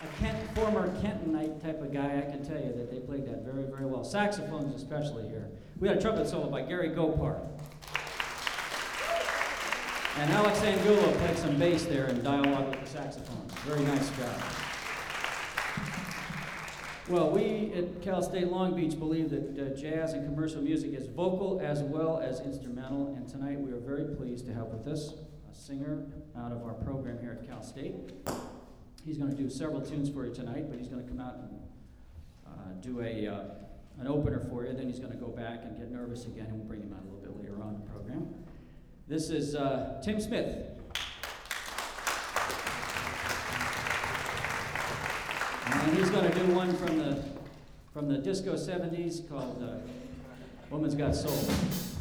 former Kentonite type of guy, I can tell you that they played that very, very well. Saxophones especially here. We had a trumpet solo by Gary Gopar. And Alex Angulo played some bass there in dialogue with the saxophones. Very nice job. Well, we at Cal State Long Beach believe that jazz and commercial music is vocal as well as instrumental, and tonight we are very pleased to have with us a singer out of our program here at Cal State. He's going to do several tunes for you tonight, but he's going to come out and do an opener for you. Then he's going to go back and get nervous again, and we'll bring him out a little bit later on in the program. This is Tim Smith. And he's going to do one from the disco 70s called Woman's Got Soul.